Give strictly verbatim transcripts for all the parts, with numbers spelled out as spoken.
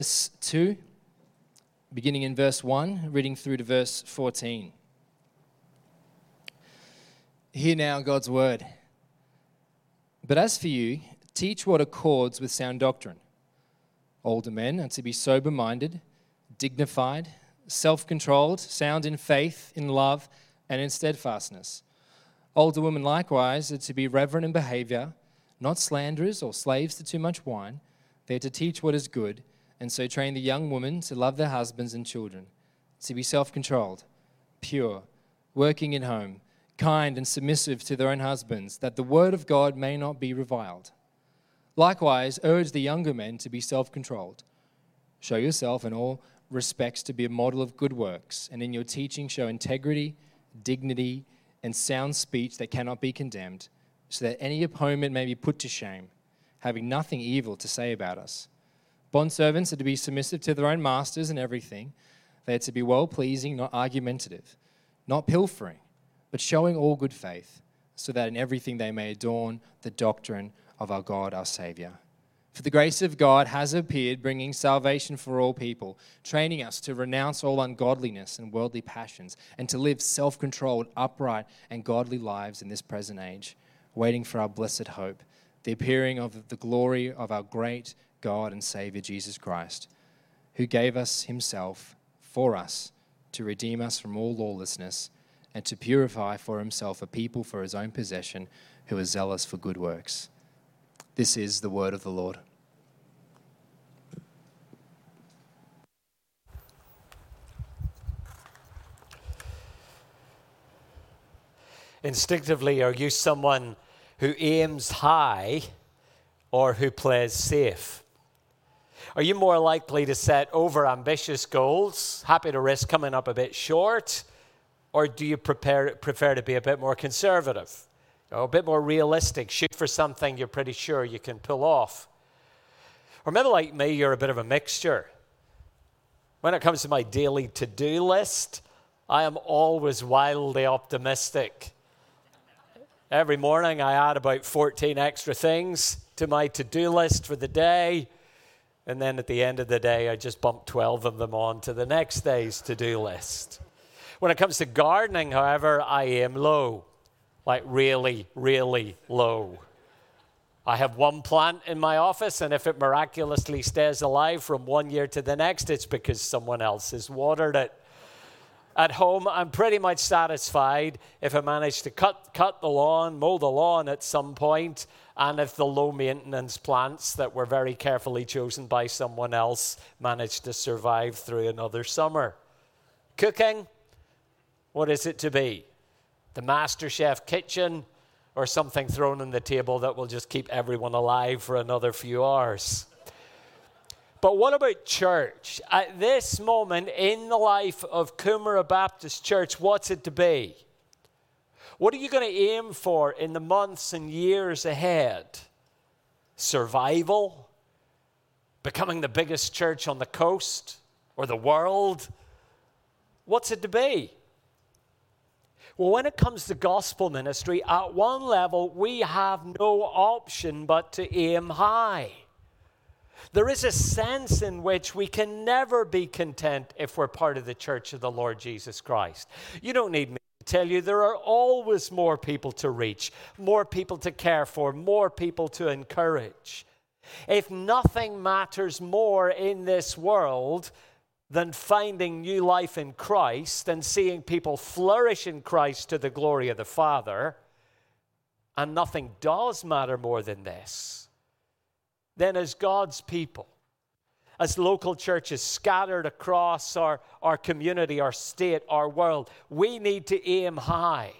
Verse two, beginning in verse one, reading through to verse fourteen. Hear now God's word. But as for you, teach what accords with sound doctrine. Older men are to be sober-minded, dignified, self-controlled, sound in faith, in love, and in steadfastness. Older women likewise are to be reverent in behavior, not slanderers or slaves to too much wine. They are to teach what is good, and so train the young women to love their husbands and children, to be self-controlled, pure, working in home, kind and submissive to their own husbands, that the word of God may not be reviled. Likewise, urge the younger men to be self-controlled. Show yourself in all respects to be a model of good works, and in your teaching show integrity, dignity, and sound speech that cannot be condemned, so that any opponent may be put to shame, having nothing evil to say about us. Bondservants are to be submissive to their own masters in everything. They are to be well-pleasing, not argumentative, not pilfering, but showing all good faith, so that in everything they may adorn the doctrine of our God, our Savior. For the grace of God has appeared, bringing salvation for all people, training us to renounce all ungodliness and worldly passions, and to live self-controlled, upright, and godly lives in this present age, waiting for our blessed hope, the appearing of the glory of our great God and Savior Jesus Christ, who gave us himself for us to redeem us from all lawlessness and to purify for himself a people for his own possession who are zealous for good works. This is the word of the Lord. Instinctively, are you someone who aims high or who plays safe? Are you more likely to set over-ambitious goals, happy to risk coming up a bit short, or do you prepare, prefer to be a bit more conservative, you know, a bit more realistic, shoot for something you're pretty sure you can pull off? Or maybe like me, you're a bit of a mixture. When it comes to my daily to-do list, I am always wildly optimistic. Every morning I add about fourteen extra things to my to-do list for the day. And then at the end of the day, I just bump twelve of them on to the next day's to-do list. When it comes to gardening, however, I aim low, like really, really low. I have one plant in my office, and if it miraculously stays alive from one year to the next, it's because someone else has watered it. At home, I'm pretty much satisfied if I manage to cut, cut the lawn, mow the lawn at some point, and if the low-maintenance plants that were very carefully chosen by someone else manage to survive through another summer. Cooking, what is it to be? The MasterChef kitchen, or something thrown on the table that will just keep everyone alive for another few hours? But what about church? At this moment in the life of Coomera Baptist Church, what's it to be? What are you going to aim for in the months and years ahead? Survival? Becoming the biggest church on the coast or the world? What's it to be? Well, when it comes to gospel ministry, at one level, we have no option but to aim high. There is a sense in which we can never be content if we're part of the church of the Lord Jesus Christ. You don't need me to tell you there are always more people to reach, more people to care for, more people to encourage. If nothing matters more in this world than finding new life in Christ and seeing people flourish in Christ to the glory of the Father, and nothing does matter more than this, then as God's people, as local churches scattered across our, our community, our state, our world, we need to aim high.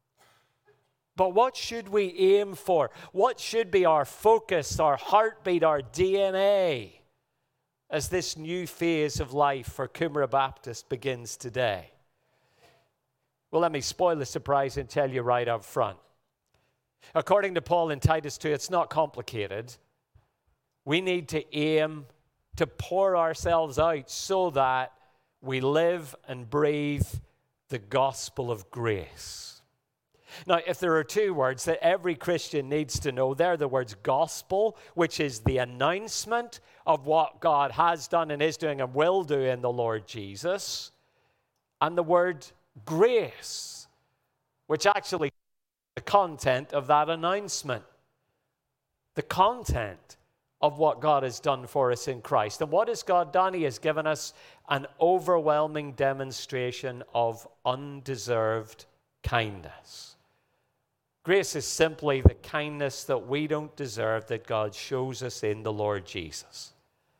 But what should we aim for? What should be our focus, our heartbeat, our D N A as this new phase of life for Coomera Baptist begins today? Well, let me spoil the surprise and tell you right up front. According to Paul in Titus two, it's not complicated. We need to aim to pour ourselves out so that we live and breathe the gospel of grace. Now, if there are two words that every Christian needs to know, they're the words gospel, which is the announcement of what God has done and is doing and will do in the Lord Jesus, and the word grace, which actually is the content of that announcement. The content of what God has done for us in Christ. And what has God done? He has given us an overwhelming demonstration of undeserved kindness. Grace is simply the kindness that we don't deserve that God shows us in the Lord Jesus.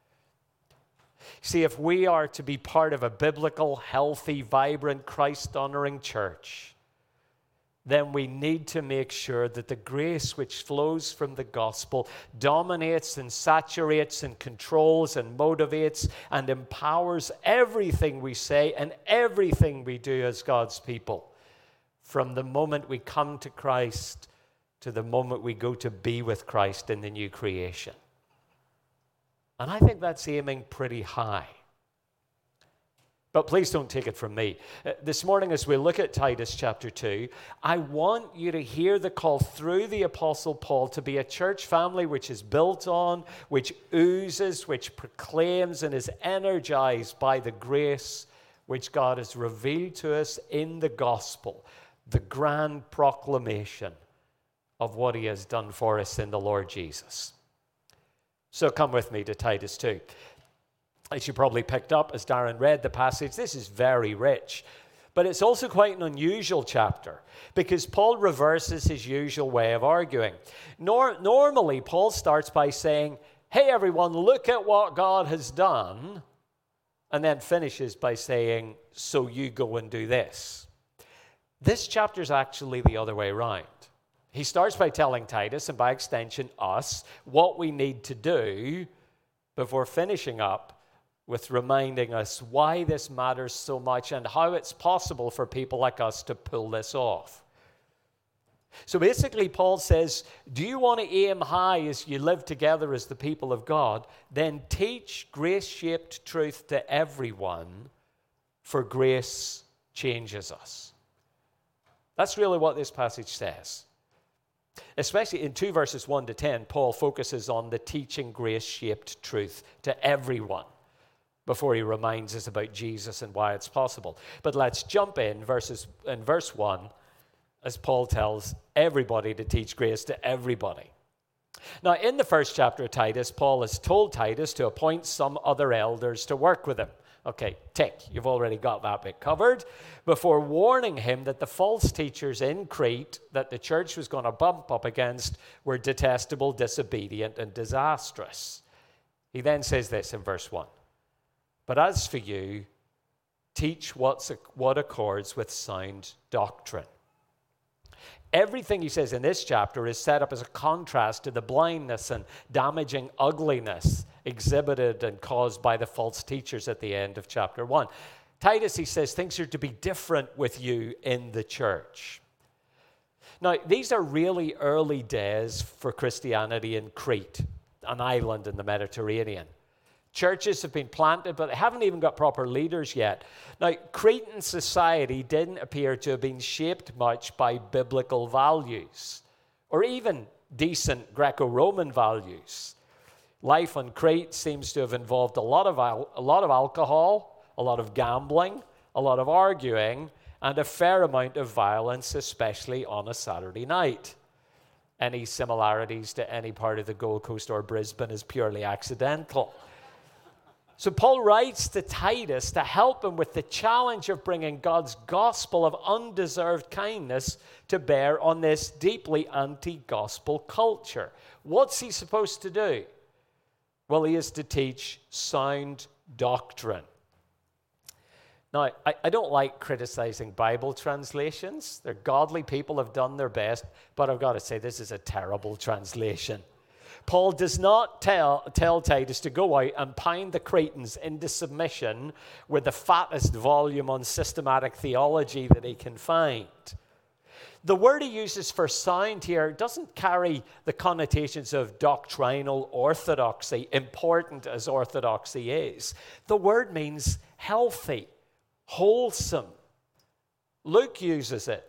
See, if we are to be part of a biblical, healthy, vibrant, Christ-honoring church, then we need to make sure that the grace which flows from the gospel dominates and saturates and controls and motivates and empowers everything we say and everything we do as God's people, from the moment we come to Christ to the moment we go to be with Christ in the new creation. And I think that's aiming pretty high. But please don't take it from me. Uh, this morning, as we look at Titus chapter two, I want you to hear the call through the Apostle Paul to be a church family which is built on, which oozes, which proclaims and is energized by the grace which God has revealed to us in the gospel, the grand proclamation of what he has done for us in the Lord Jesus. So come with me to Titus two. As you probably picked up as Darren read the passage, this is very rich. But it's also quite an unusual chapter because Paul reverses his usual way of arguing. Nor- normally, Paul starts by saying, hey, everyone, look at what God has done, and then finishes by saying, so you go and do this. This chapter is actually the other way around. He starts by telling Titus, and by extension us, what we need to do before finishing up with reminding us why this matters so much and how it's possible for people like us to pull this off. So basically, Paul says, do you want to aim high as you live together as the people of God? Then teach grace-shaped truth to everyone, for grace changes us. That's really what this passage says. Especially in two verses one to ten, Paul focuses on the teaching grace-shaped truth to everyone before he reminds us about Jesus and why it's possible. But let's jump in verses in verse one as Paul tells everybody to teach grace to everybody. Now, in the first chapter of Titus, Paul has told Titus to appoint some other elders to work with him. Okay, tick, you've already got that bit covered. Before warning him that the false teachers in Crete that the church was going to bump up against were detestable, disobedient, and disastrous. He then says this in verse one. But as for you, teach what's, what accords with sound doctrine. Everything he says in this chapter is set up as a contrast to the blindness and damaging ugliness exhibited and caused by the false teachers at the end of chapter one. Titus, he says, things are to be different with you in the church. Now, these are really early days for Christianity in Crete, an island in the Mediterranean. Churches have been planted, but they haven't even got proper leaders yet. Now, Cretan society didn't appear to have been shaped much by biblical values or even decent Greco-Roman values. Life on Crete seems to have involved a lot of al- a lot of alcohol, a lot of gambling, a lot of arguing, and a fair amount of violence, especially on a Saturday night. Any similarities to any part of the Gold Coast or Brisbane is purely accidental. So Paul writes to Titus to help him with the challenge of bringing God's gospel of undeserved kindness to bear on this deeply anti-gospel culture. What's he supposed to do? Well, he is to teach sound doctrine. Now, I, I don't like criticizing Bible translations. They're godly people, have done their best, but I've got to say this is a terrible translation. Paul does not tell, tell Titus to go out and pound the Cretans into submission with the fattest volume on systematic theology that he can find. The word he uses for sound here doesn't carry the connotations of doctrinal orthodoxy, important as orthodoxy is. The word means healthy, wholesome. Luke uses it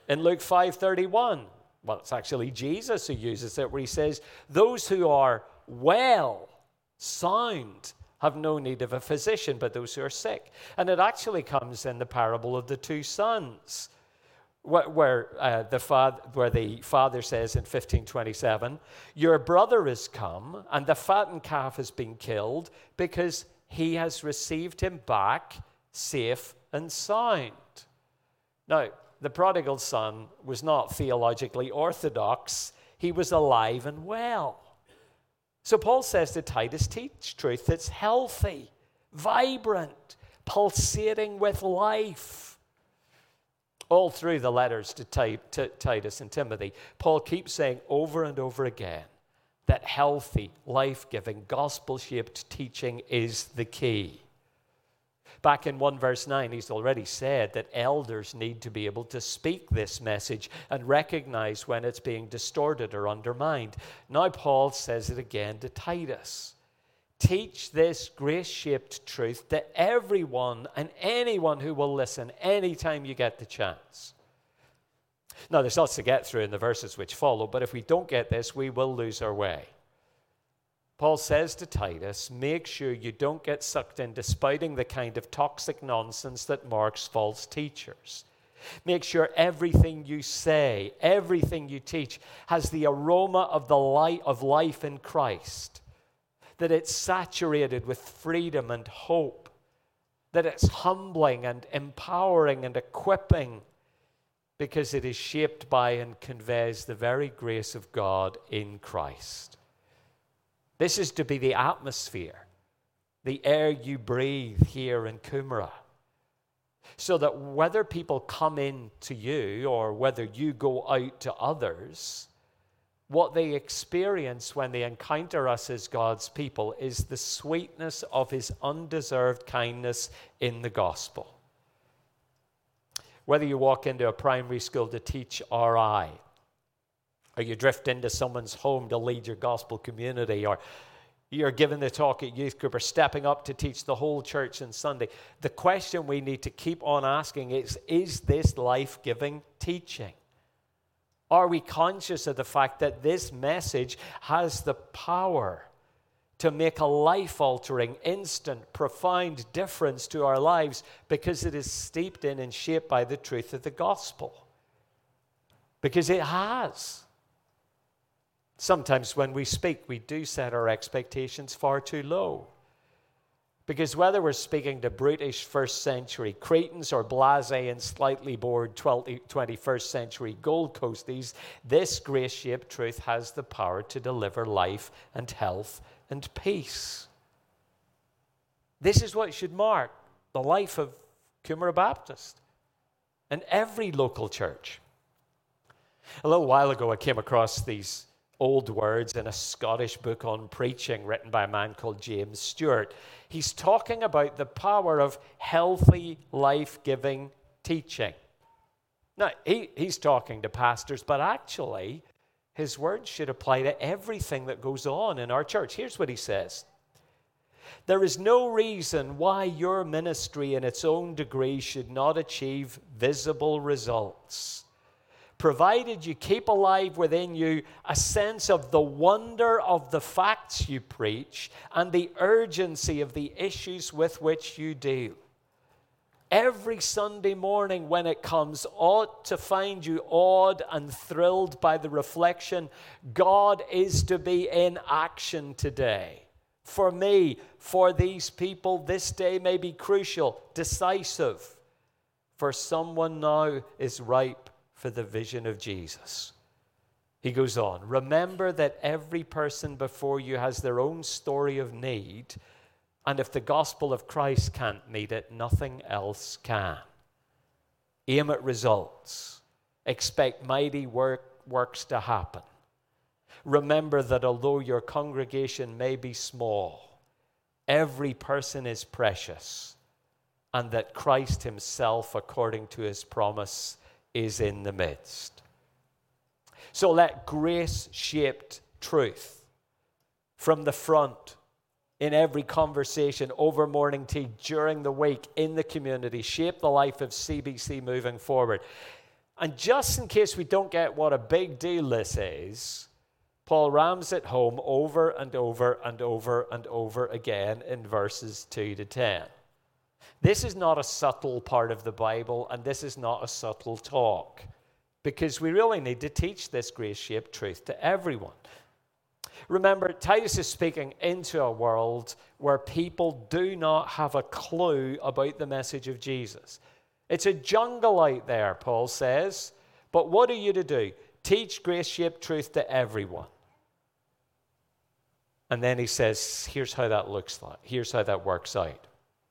In Luke five thirty-one, well, it's actually Jesus who uses it, where he says, those who are well, sound, have no need of a physician, but those who are sick. And it actually comes in the parable of the two sons, where, where, uh, the, father, where the father says in fifteen twenty-seven, your brother is come, and the fattened calf has been killed, because he has received him back safe and sound. Now, the prodigal son was not theologically orthodox. He was alive and well. So Paul says to Titus, teach truth that's healthy, vibrant, pulsating with life. All through the letters to, T- to Titus and Timothy, Paul keeps saying over and over again that healthy, life-giving, gospel-shaped teaching is the key. Back in one verse nine, he's already said that elders need to be able to speak this message and recognize when it's being distorted or undermined. Now Paul says it again to Titus. Teach this grace-shaped truth to everyone and anyone who will listen anytime you get the chance. Now, there's lots to get through in the verses which follow, but if we don't get this, we will lose our way. Paul says to Titus, make sure you don't get sucked into spouting the kind of toxic nonsense that marks false teachers. Make sure everything you say, everything you teach, has the aroma of the light of life in Christ, that it's saturated with freedom and hope, that it's humbling and empowering and equipping, because it is shaped by and conveys the very grace of God in Christ. This is to be the atmosphere, the air you breathe here in Coomera, so that whether people come in to you or whether you go out to others, what they experience when they encounter us as God's people is the sweetness of his undeserved kindness in the gospel. Whether you walk into a primary school to teach R I, or you drift into someone's home to lead your gospel community, or you're giving the talk at youth group, or stepping up to teach the whole church on Sunday, the question we need to keep on asking is, is this life-giving teaching? Are we conscious of the fact that this message has the power to make a life-altering, instant, profound difference to our lives because it is steeped in and shaped by the truth of the gospel? Because it has. Sometimes when we speak, we do set our expectations far too low. Because whether we're speaking to brutish first century Cretans or blasé and slightly bored twenty-first century Gold Coasties, this grace-shaped truth has the power to deliver life and health and peace. This is what should mark the life of Coomera Baptist and every local church. A little while ago, I came across these old words in a Scottish book on preaching written by a man called James Stewart. He's talking about the power of healthy, life-giving teaching. Now, he, he's talking to pastors, but actually, his words should apply to everything that goes on in our church. Here's what he says. There is no reason why your ministry in its own degree should not achieve visible results, provided you keep alive within you a sense of the wonder of the facts you preach and the urgency of the issues with which you deal. Every Sunday morning when it comes ought to find you awed and thrilled by the reflection, God is to be in action today. For me, for these people, this day may be crucial, decisive. For someone now is ripe for the vision of Jesus. He goes on, remember that every person before you has their own story of need, and if the gospel of Christ can't meet it, nothing else can. Aim at results. Expect mighty work, works to happen. Remember that although your congregation may be small, every person is precious, and that Christ himself, according to his promise, is in the midst. So let grace-shaped truth from the front, in every conversation, over morning tea, during the week, in the community, shape the life of C B C moving forward. And just in case we don't get what a big deal this is, Paul rams it home over and over and over and over again in verses two to ten. This is not a subtle part of the Bible, and this is not a subtle talk, because we really need to teach this grace-shaped truth to everyone. Remember, Titus is speaking into a world where people do not have a clue about the message of Jesus. It's a jungle out there, Paul says. But what are you to do? Teach grace-shaped truth to everyone. And then he says, here's how that looks like. Here's how that works out.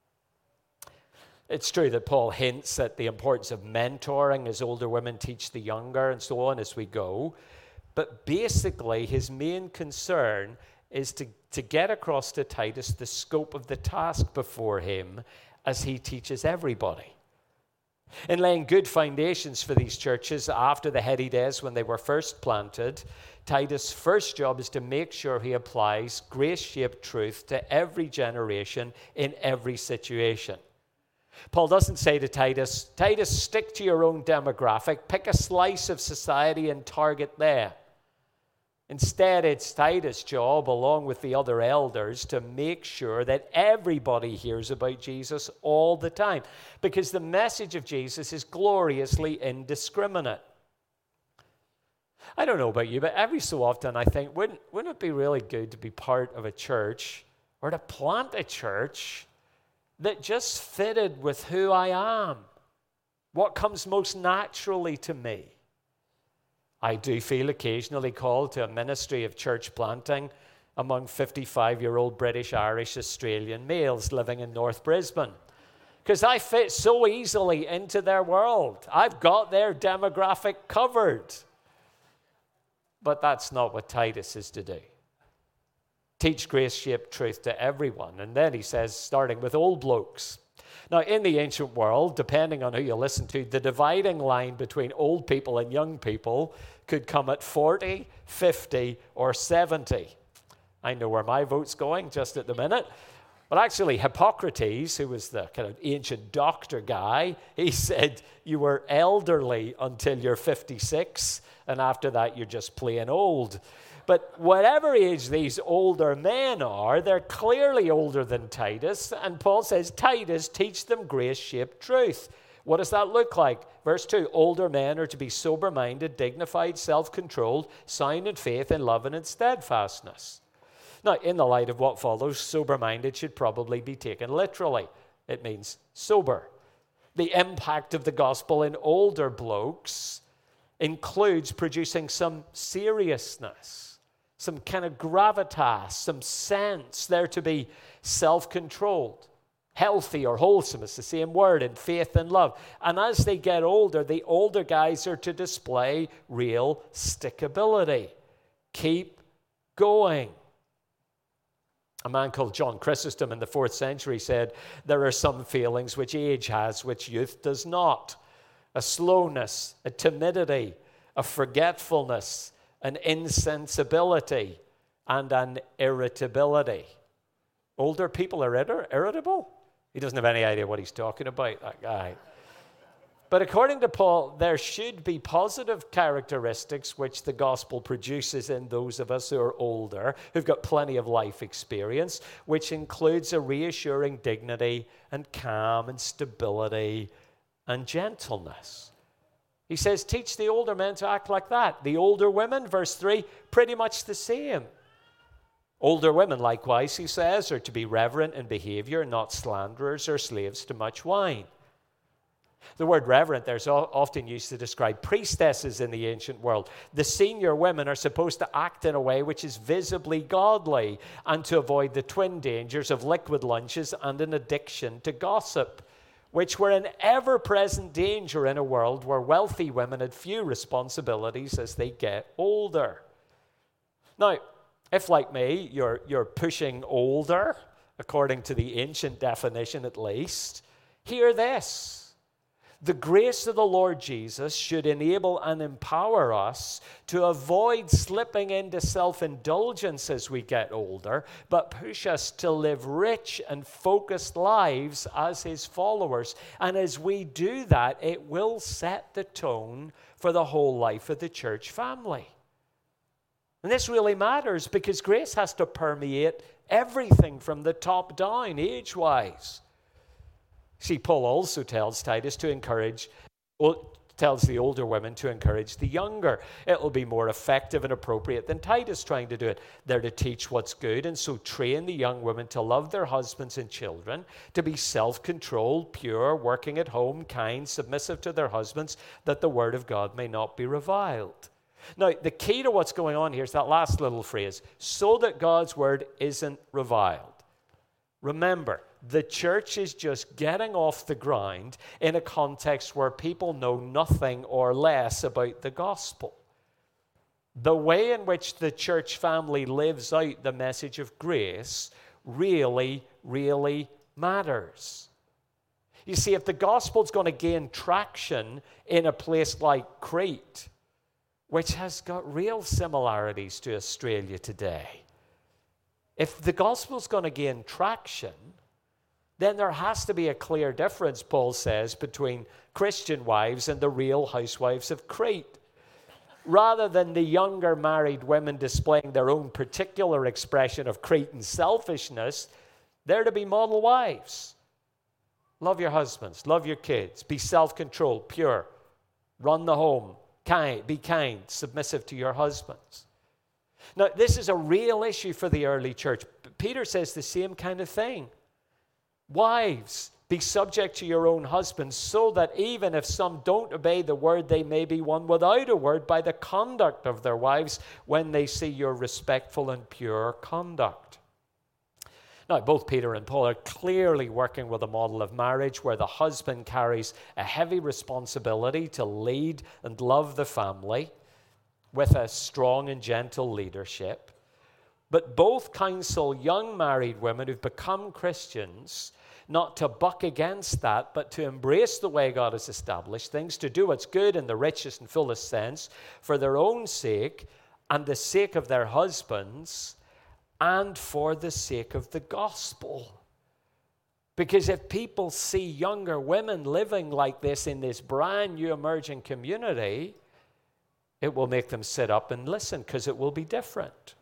It's true that Paul hints at the importance of mentoring as older women teach the younger and so on as we go. But basically, his main concern is to, to get across to Titus the scope of the task before him as he teaches everybody. In laying good foundations for these churches after the heady days when they were first planted, Titus' first job is to make sure he applies grace-shaped truth to every generation in every situation. Paul doesn't say to Titus, Titus, stick to your own demographic, pick a slice of society and target there. Instead, it's Titus' job, along with the other elders, to make sure that everybody hears about Jesus all the time, because the message of Jesus is gloriously indiscriminate. I don't know about you, but every so often I think, wouldn't, wouldn't it be really good to be part of a church or to plant a church that just fitted with who I am, what comes most naturally to me? I do feel occasionally called to a ministry of church planting among fifty-five-year-old British, Irish, Australian males living in North Brisbane, because I fit so easily into their world. I've got their demographic covered. But that's not what Titus is to do. Teach grace-shaped truth to everyone. And then he says, starting with old blokes. Now, in the ancient world, depending on who you listen to, the dividing line between old people and young people could come at forty, fifty, or seventy. I know where my vote's going just at the minute. But actually, Hippocrates, who was the kind of ancient doctor guy, he said you were elderly until you're fifty-six, and after that, you're just plain old. But whatever age these older men are, they're clearly older than Titus. And Paul says, Titus, teach them grace-shaped truth. What does that look like? Verse two, older men are to be sober-minded, dignified, self-controlled, sound in faith, in love, and in steadfastness. Now, in the light of what follows, sober-minded should probably be taken literally. It means sober. The impact of the gospel in older blokes includes producing some seriousness, some kind of gravitas, some sense. They're to be self-controlled, healthy or wholesome. It's the same word, in faith and love. And as they get older, the older guys are to display real stickability. Keep going. A man called John Chrysostom in the fourth century said, there are some feelings which age has, which youth does not. A slowness, a timidity, a forgetfulness, an insensibility, and an irritability. Older people are irri- irritable? He doesn't have any idea what he's talking about, that guy. But according to Paul, there should be positive characteristics which the gospel produces in those of us who are older, who've got plenty of life experience, which includes a reassuring dignity and calm and stability and gentleness. He says, teach the older men to act like that. The older women, verse three, pretty much the same. Older women, likewise, he says, are to be reverent in behavior, not slanderers or slaves to much wine. The word reverent there is often used to describe priestesses in the ancient world. The senior women are supposed to act in a way which is visibly godly and to avoid the twin dangers of liquid lunches and an addiction to gossip, which were an ever-present danger in a world where wealthy women had few responsibilities as they get older. Now, if, like me, you're, you're pushing older, according to the ancient definition at least, hear this. The grace of the Lord Jesus should enable and empower us to avoid slipping into self-indulgence as we get older, but push us to live rich and focused lives as his followers. And as we do that, it will set the tone for the whole life of the church family. And this really matters because grace has to permeate everything from the top down, age-wise. See, Paul also tells Titus to encourage, well, tells the older women to encourage the younger. It will be more effective and appropriate than Titus trying to do it. They're to teach what's good, and so train the young women to love their husbands and children, to be self-controlled, pure, working at home, kind, submissive to their husbands, that the word of God may not be reviled. Now, the key to what's going on here is that last little phrase, so that God's word isn't reviled. Remember, the church is just getting off the ground in a context where people know nothing or less about the gospel. The way in which the church family lives out the message of grace really, really matters. You see, if the gospel's going to gain traction in a place like Crete, which has got real similarities to Australia today, if the gospel's going to gain traction, then there has to be a clear difference, Paul says, between Christian wives and the real housewives of Crete. Rather than the younger married women displaying their own particular expression of Cretan selfishness, they're to be model wives. Love your husbands, love your kids, be self-controlled, pure, run the home, kind, be kind, submissive to your husbands. Now, this is a real issue for the early church. Peter says the same kind of thing. Wives, be subject to your own husbands, so that even if some don't obey the word, they may be won without a word by the conduct of their wives when they see your respectful and pure conduct. Now, both Peter and Paul are clearly working with a model of marriage where the husband carries a heavy responsibility to lead and love the family with a strong and gentle leadership. But both counsel young married women who've become Christians not to buck against that, but to embrace the way God has established things, to do what's good in the richest and fullest sense for their own sake and the sake of their husbands and for the sake of the gospel. Because if people see younger women living like this in this brand new emerging community, it will make them sit up and listen because it will be different.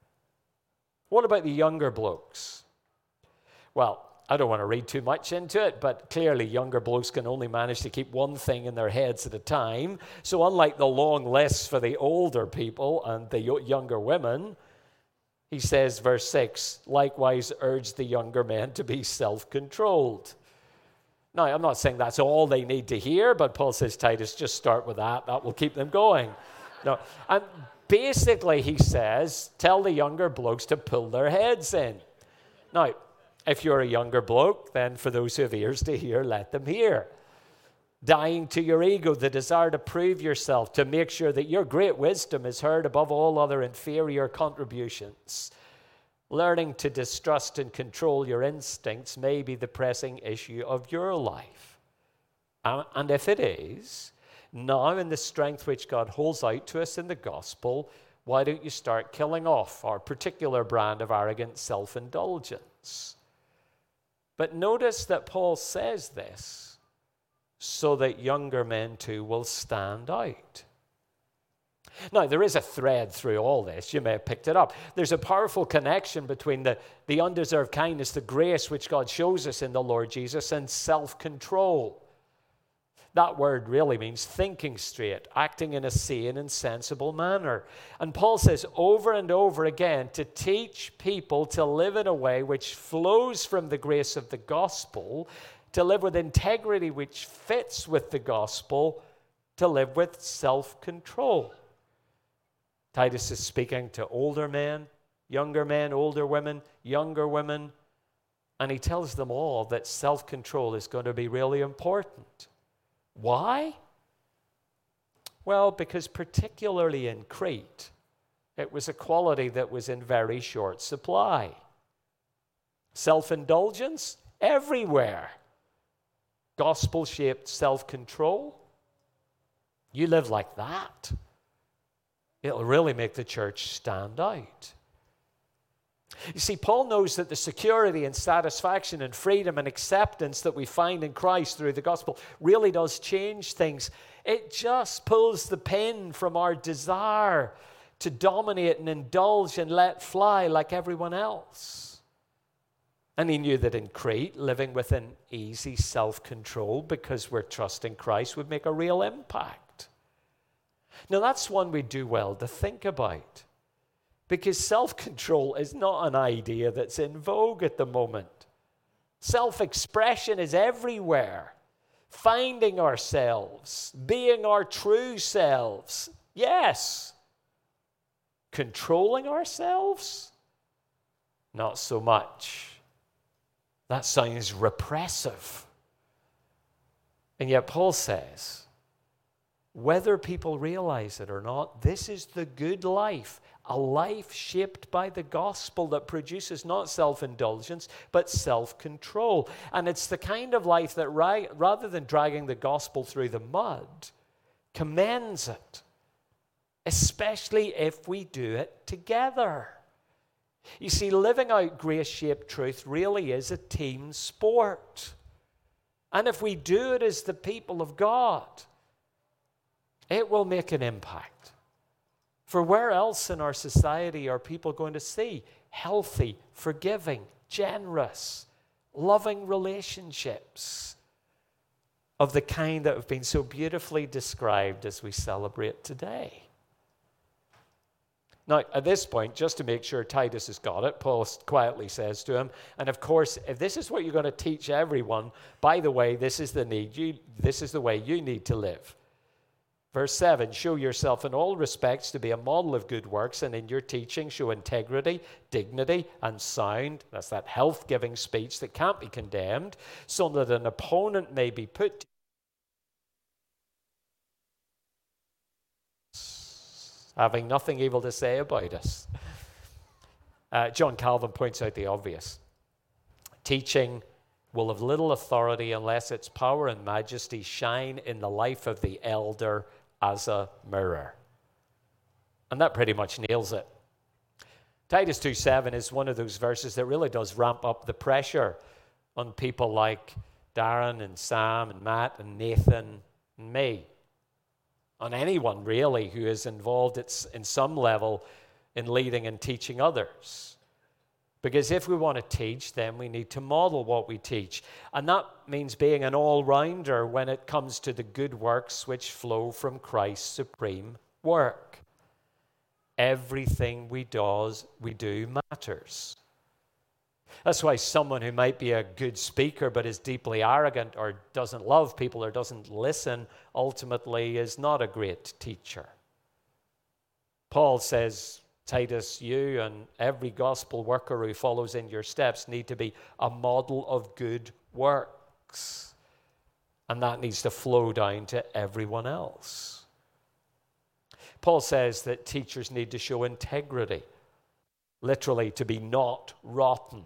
What about the younger blokes? Well, I don't want to read too much into it, but clearly younger blokes can only manage to keep one thing in their heads at a time. So unlike the long lists for the older people and the younger women, he says, verse six, likewise urge the younger men to be self-controlled. Now, I'm not saying that's all they need to hear, but Paul says, Titus, just start with that. That will keep them going. No, and basically, he says, tell the younger blokes to pull their heads in. Now, if you're a younger bloke, then for those who have ears to hear, let them hear. Dying to your ego, the desire to prove yourself, to make sure that your great wisdom is heard above all other inferior contributions. Learning to distrust and control your instincts may be the pressing issue of your life. And if it is, now in the strength which God holds out to us in the gospel, why don't you start killing off our particular brand of arrogant self-indulgence? But notice that Paul says this so that younger men too will stand out. Now, there is a thread through all this. You may have picked it up. There's a powerful connection between the, the undeserved kindness, the grace which God shows us in the Lord Jesus, and self-control. That word really means thinking straight, acting in a sane and sensible manner. And Paul says over and over again to teach people to live in a way which flows from the grace of the gospel, to live with integrity which fits with the gospel, to live with self-control. Titus is speaking to older men, younger men, older women, younger women, and he tells them all that self-control is going to be really important. Why? Well, because particularly in Crete, it was a quality that was in very short supply. Self-indulgence? Everywhere. gospel-shaped self-control, you live like that, it'll really make the church stand out. You see, Paul knows that the security and satisfaction and freedom and acceptance that we find in Christ through the gospel really does change things. It just pulls the pin from our desire to dominate and indulge and let fly like everyone else. And he knew that in Crete, living within easy self-control because we're trusting Christ would make a real impact. Now, that's one we do well to think about, because self-control is not an idea that's in vogue at the moment. Self-expression is everywhere. Finding ourselves, being our true selves, yes. Controlling ourselves, not so much. That sounds repressive. And yet Paul says, whether people realize it or not, this is the good life. A life shaped by the gospel that produces not self-indulgence, but self-control. And it's the kind of life that, right, rather than dragging the gospel through the mud, commends it, especially if we do it together. You see, living out grace-shaped truth really is a team sport. And if we do it as the people of God, it will make an impact. For where else in our society are people going to see healthy, forgiving, generous, loving relationships of the kind that have been so beautifully described as we celebrate today? Now, at this point, just to make sure Titus has got it, Paul quietly says to him, and of course, if this is what you're going to teach everyone, by the way, this is the need you, this is the way you need to live. Verse seven, show yourself in all respects to be a model of good works, and in your teaching show integrity, dignity, and sound. That's that health-giving speech that can't be condemned, so that an opponent may be put to having nothing evil to say about us. Uh, John Calvin points out the obvious. Teaching will have little authority unless its power and majesty shine in the life of the elder as a mirror. And that pretty much nails it. Titus two seven is one of those verses that really does ramp up the pressure on people like Darren and Sam and Matt and Nathan and me. On anyone, really, who is involved in some level in leading and teaching others. Because if we want to teach, then we need to model what we teach. And that means being an all-rounder when it comes to the good works which flow from Christ's supreme work. Everything we does, we do matters. That's why someone who might be a good speaker but is deeply arrogant or doesn't love people or doesn't listen ultimately is not a great teacher. Paul says, Titus, you and every gospel worker who follows in your steps need to be a model of good works. And that needs to flow down to everyone else. Paul says that teachers need to show integrity, literally to be not rotten,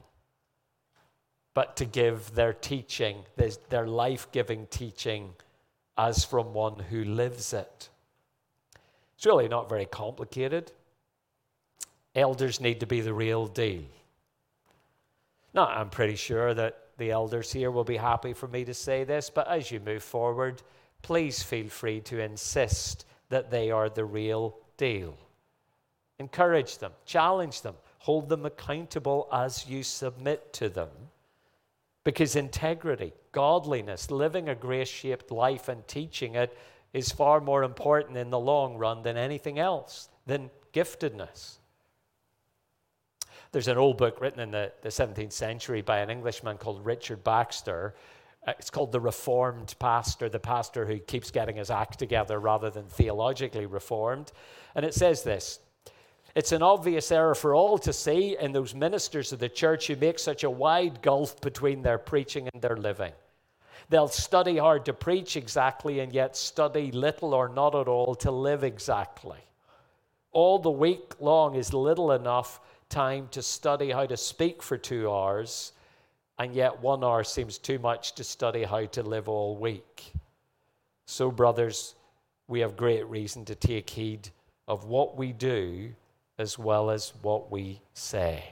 but to give their teaching, their life-giving teaching, as from one who lives it. It's really not very complicated. Elders need to be the real deal. Now, I'm pretty sure that the elders here will be happy for me to say this, but as you move forward, please feel free to insist that they are the real deal. Encourage them, challenge them, hold them accountable as you submit to them. Because integrity, godliness, living a grace-shaped life and teaching it is far more important in the long run than anything else, than giftedness. There's an old book written in the, the seventeenth century by an Englishman called Richard Baxter. It's called The Reformed Pastor, the pastor who keeps getting his act together rather than theologically reformed. And it says this: it's an obvious error for all to see in those ministers of the church who make such a wide gulf between their preaching and their living. They'll study hard to preach exactly and yet study little or not at all to live exactly. All the week long is little enough time to study how to speak for two hours, and yet one hour seems too much to study how to live all week. So, brothers, we have great reason to take heed of what we do as well as what we say.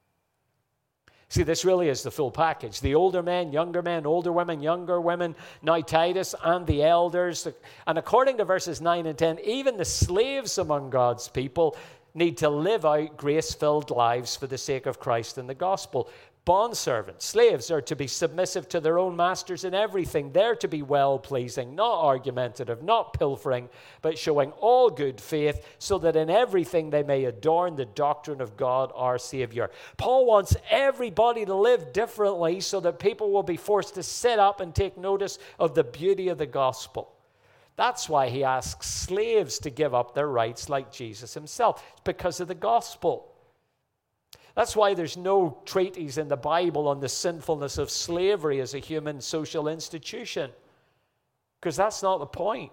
See, this really is the full package. The older men, younger men, older women, younger women, now Titus and the elders. And according to verses nine and ten, even the slaves among God's people need to live out grace-filled lives for the sake of Christ and the gospel. Bondservants, slaves are to be submissive to their own masters in everything. They're to be well-pleasing, not argumentative, not pilfering, but showing all good faith, so that in everything they may adorn the doctrine of God our Savior. Paul wants everybody to live differently so that people will be forced to sit up and take notice of the beauty of the gospel. That's why he asks slaves to give up their rights like Jesus himself. It's because of the gospel. That's why there's no treatise in the Bible on the sinfulness of slavery as a human social institution, because that's not the point.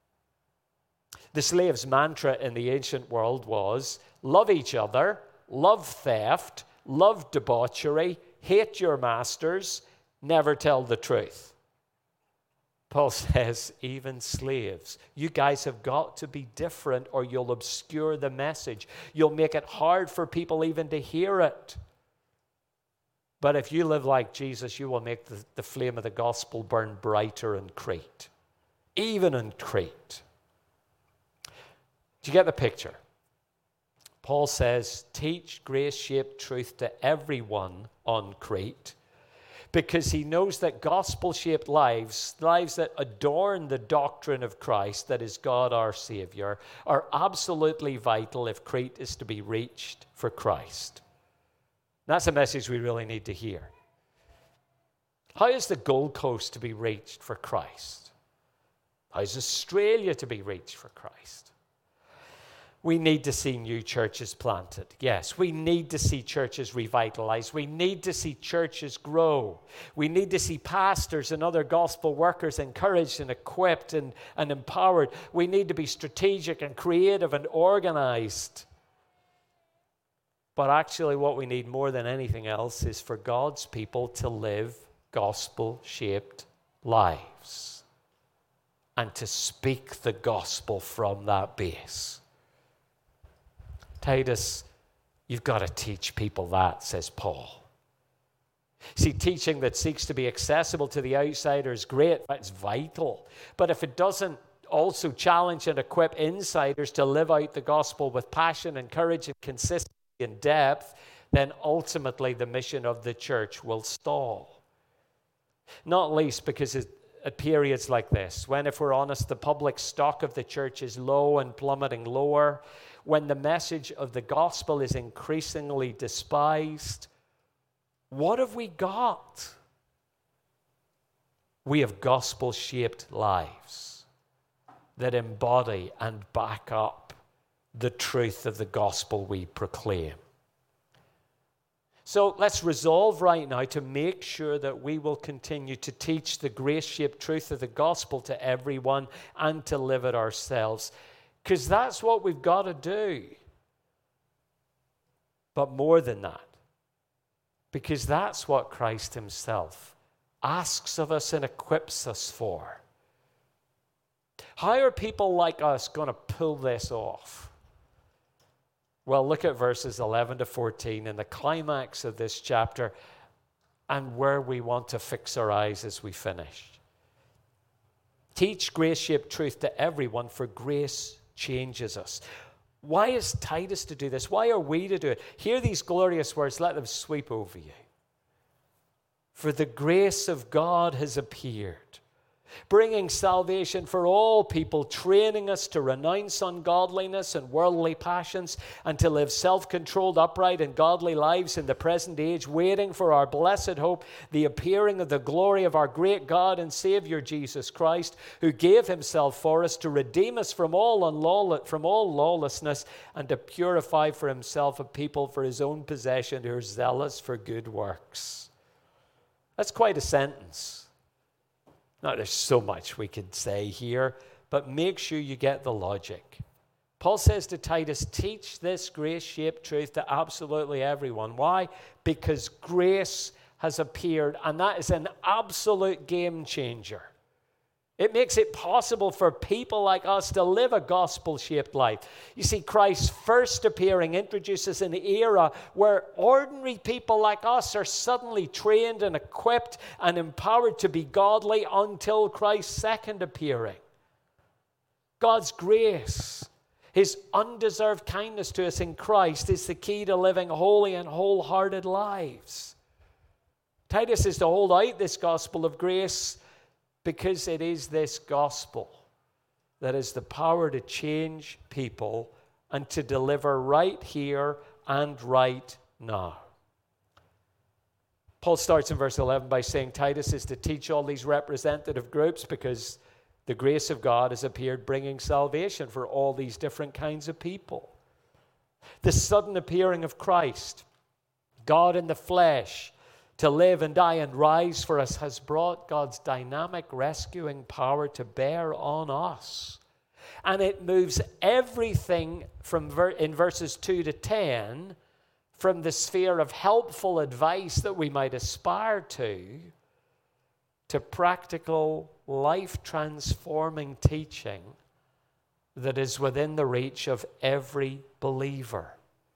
The slave's mantra in the ancient world was, love each other, love theft, love debauchery, hate your masters, never tell the truth. Paul says, even slaves, you guys have got to be different or you'll obscure the message. You'll make it hard for people even to hear it. But if you live like Jesus, you will make the, the flame of the gospel burn brighter in Crete, even in Crete. Do you get the picture? Paul says, teach grace-shaped truth to everyone on Crete, because he knows that gospel-shaped lives, lives that adorn the doctrine of Christ, that is God our Savior, are absolutely vital if Crete is to be reached for Christ. That's a message we really need to hear. How is the Gold Coast to be reached for Christ? How is Australia to be reached for Christ? We need to see new churches planted. Yes, we need to see churches revitalized. We need to see churches grow. We need to see pastors and other gospel workers encouraged and equipped and, and empowered. We need to be strategic and creative and organized. But actually what we need more than anything else is for God's people to live gospel-shaped lives and to speak the gospel from that base. Titus, you've got to teach people that, says Paul. See, teaching that seeks to be accessible to the outsider is great. It's vital. But if it doesn't also challenge and equip insiders to live out the gospel with passion and courage and consistency and depth, then ultimately the mission of the church will stall. Not least because it, at periods like this, when, if we're honest, the public stock of the church is low and plummeting lower, when the message of the gospel is increasingly despised, what have we got? We have gospel-shaped lives that embody and back up the truth of the gospel we proclaim. So let's resolve right now to make sure that we will continue to teach the grace-shaped truth of the gospel to everyone and to live it ourselves. Because that's what we've got to do. But more than that, because that's what Christ himself asks of us and equips us for. How are people like us going to pull this off? Well, look at verses eleven to fourteen and the climax of this chapter and where we want to fix our eyes as we finish. Teach grace-shaped truth to everyone, for grace changes us. Why is Titus to do this? Why are we to do it? Hear these glorious words, let them sweep over you. For the grace of God has appeared, bringing salvation for all people, training us to renounce ungodliness and worldly passions and to live self-controlled, upright, and godly lives in the present age, waiting for our blessed hope, the appearing of the glory of our great God and Savior Jesus Christ, who gave himself for us to redeem us from all unlaw- from all lawlessness and to purify for himself a people for his own possession who are zealous for good works. That's quite a sentence. Now, there's so much we could say here, but make sure you get the logic. Paul says to Titus, teach this grace-shaped truth to absolutely everyone. Why? Because grace has appeared, and that is an absolute game changer. It makes it possible for people like us to live a gospel-shaped life. You see, Christ's first appearing introduces an era where ordinary people like us are suddenly trained and equipped and empowered to be godly until Christ's second appearing. God's grace, his undeserved kindness to us in Christ, is the key to living holy and wholehearted lives. Titus is to hold out this gospel of grace because it is this gospel that has the power to change people and to deliver right here and right now. Paul starts in verse eleven by saying Titus is to teach all these representative groups because the grace of God has appeared, bringing salvation for all these different kinds of people. The sudden appearing of Christ, God in the flesh, to live and die and rise for us, has brought God's dynamic rescuing power to bear on us. And it moves everything from ver- in verses two to ten from the sphere of helpful advice that we might aspire to, to practical, life-transforming teaching that is within the reach of every believer.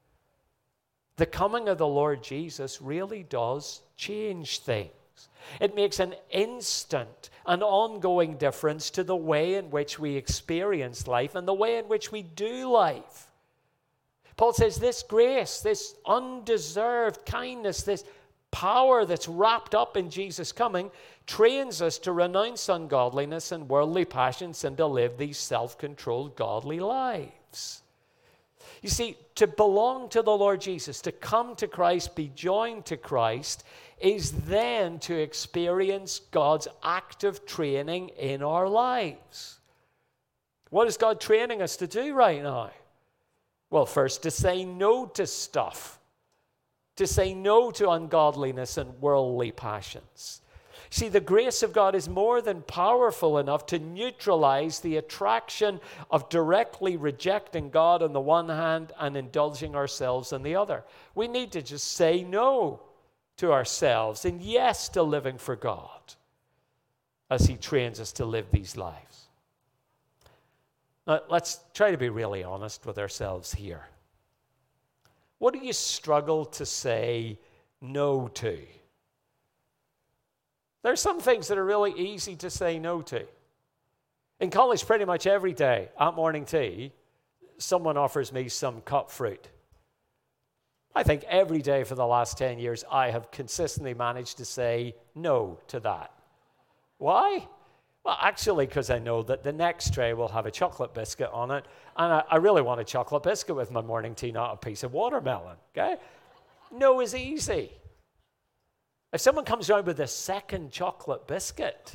The coming of the Lord Jesus really does change things. It makes an instant, an ongoing difference to the way in which we experience life and the way in which we do life. Paul says this grace, this undeserved kindness, this power that's wrapped up in Jesus' coming trains us to renounce ungodliness and worldly passions and to live these self-controlled, godly lives. You see, to belong to the Lord Jesus, to come to Christ, be joined to Christ, is then to experience God's active training in our lives. What is God training us to do right now? Well, first, to say no to stuff. To say no to ungodliness and worldly passions. See, the grace of God is more than powerful enough to neutralize the attraction of directly rejecting God on the one hand and indulging ourselves on the other. We need to just say no to ourselves and yes to living for God as he trains us to live these lives. Now, let's try to be really honest with ourselves here. What do you struggle to say no to? There are some things that are really easy to say no to. In college, pretty much every day at morning tea, someone offers me some cut fruit. I think every day for the last ten years, I have consistently managed to say no to that. Why? Well, actually, because I know that the next tray will have a chocolate biscuit on it, and I, I really want a chocolate biscuit with my morning tea, not a piece of watermelon, okay? No is easy. If someone comes around with a second chocolate biscuit,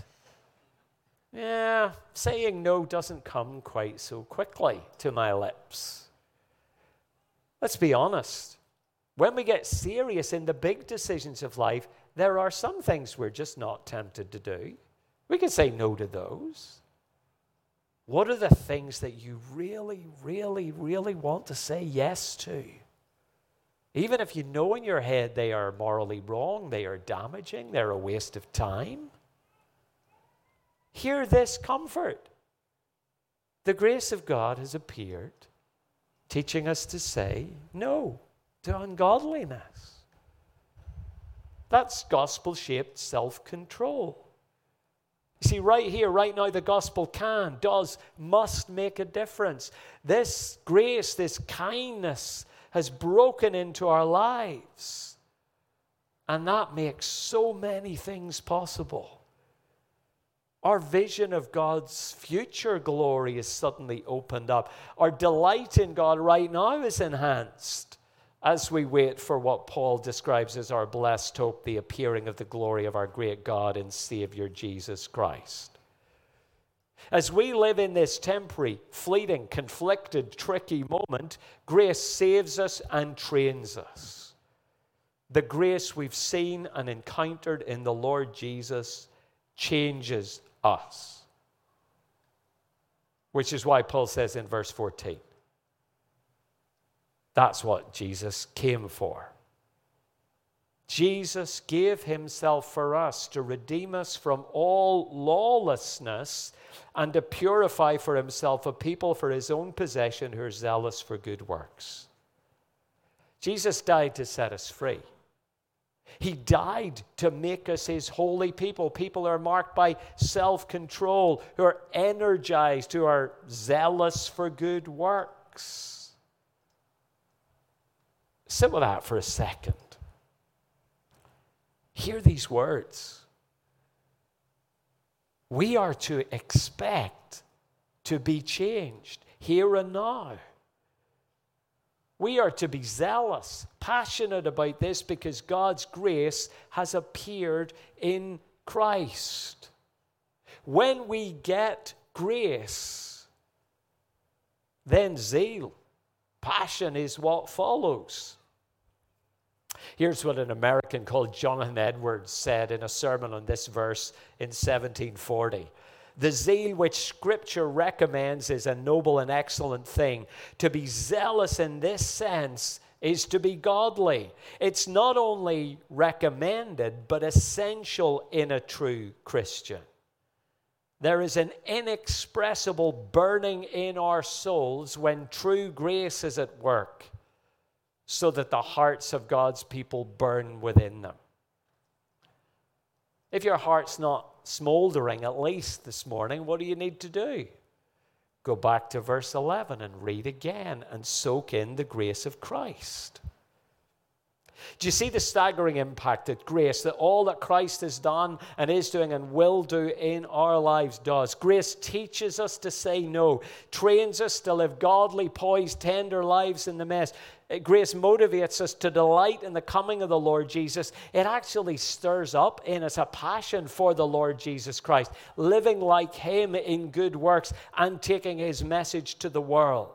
yeah, saying no doesn't come quite so quickly to my lips. Let's be honest. When we get serious in the big decisions of life, there are some things we're just not tempted to do. We can say no to those. What are the things that you really, really, really want to say yes to? Even if you know in your head they are morally wrong, they are damaging, they're a waste of time. Hear this comfort. The grace of God has appeared, teaching us to say no to ungodliness. That's gospel-shaped self-control. You see, right here, right now, the gospel can, does, must make a difference. This grace, this kindness has broken into our lives. And that makes so many things possible. Our vision of God's future glory is suddenly opened up. Our delight in God right now is enhanced as we wait for what Paul describes as our blessed hope, the appearing of the glory of our great God and Savior Jesus Christ. As we live in this temporary, fleeting, conflicted, tricky moment, grace saves us and trains us. The grace we've seen and encountered in the Lord Jesus changes us. Which is why Paul says in verse fourteen, that's what Jesus came for. Jesus gave himself for us to redeem us from all lawlessness and to purify for himself a people for his own possession who are zealous for good works. Jesus died to set us free. He died to make us his holy people, people who are marked by self-control, who are energized, who are zealous for good works. Sit with that for a second. Hear these words. We are to expect to be changed here and now. We are to be zealous, passionate about this because God's grace has appeared in Christ. When we get grace, then zeal, passion is what follows. Here's what an American called Jonathan Edwards said in a sermon on this verse in seventeen forty. The zeal which Scripture recommends is a noble and excellent thing. To be zealous in this sense is to be godly. It's not only recommended, but essential in a true Christian. There is an inexpressible burning in our souls when true grace is at work, so that the hearts of God's people burn within them. If your heart's not smoldering, at least this morning, what do you need to do? Go back to verse eleven and read again and soak in the grace of Christ. Do you see the staggering impact that grace, that all that Christ has done and is doing and will do in our lives does? Grace teaches us to say no, trains us to live godly, poised, tender lives in the mess. Grace motivates us to delight in the coming of the Lord Jesus. It actually stirs up in us a passion for the Lord Jesus Christ, living like him in good works and taking his message to the world.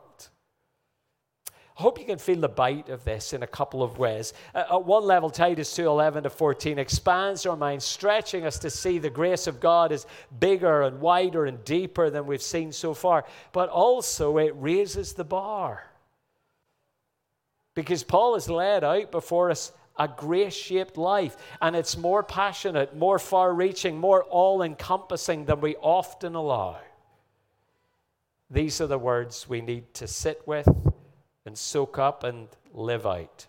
I hope you can feel the bite of this in a couple of ways. At one level, Titus two eleven to fourteen expands our minds, stretching us to see the grace of God is bigger and wider and deeper than we've seen so far. But also it raises the bar. Because Paul has laid out before us a grace-shaped life, and it's more passionate, more far-reaching, more all-encompassing than we often allow. These are the words we need to sit with and soak up and live out.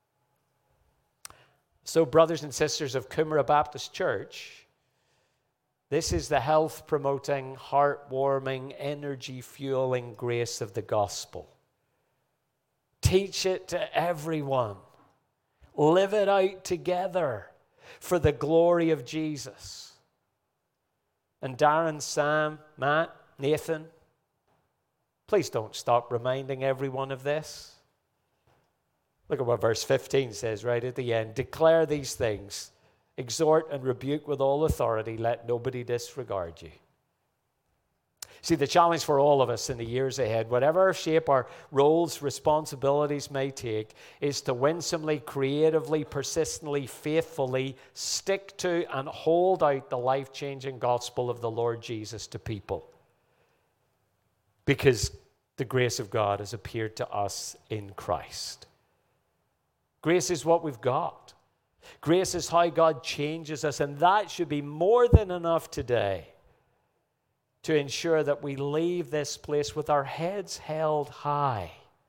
So, brothers and sisters of Coomera Baptist Church, this is the health-promoting, heart-warming, energy-fueling grace of the gospel. Teach it to everyone. Live it out together for the glory of Jesus. And Darren, Sam, Matt, Nathan, please don't stop reminding everyone of this. Look at what verse fifteen says right at the end. Declare these things. Exhort and rebuke with all authority. Let nobody disregard you. See, the challenge for all of us in the years ahead, whatever shape our roles, responsibilities may take, is to winsomely, creatively, persistently, faithfully stick to and hold out the life-changing gospel of the Lord Jesus to people. Because the grace of God has appeared to us in Christ. Grace is what we've got. Grace is how God changes us, and that should be more than enough today to ensure that we leave this place with our heads held high.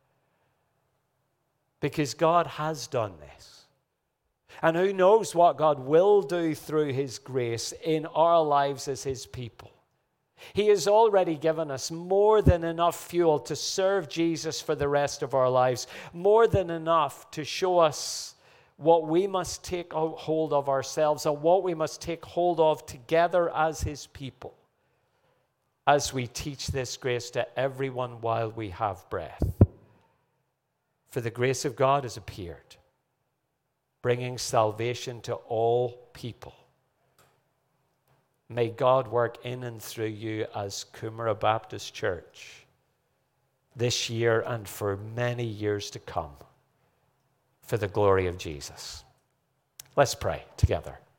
Because God has done this. And who knows what God will do through his grace in our lives as his people. He has already given us more than enough fuel to serve Jesus for the rest of our lives. More than enough to show us what we must take hold of ourselves and what we must take hold of together as his people, as we teach this grace to everyone while we have breath. For the grace of God has appeared, bringing salvation to all people. May God work in and through you as Coomera Baptist Church this year and for many years to come, for the glory of Jesus. Let's pray together.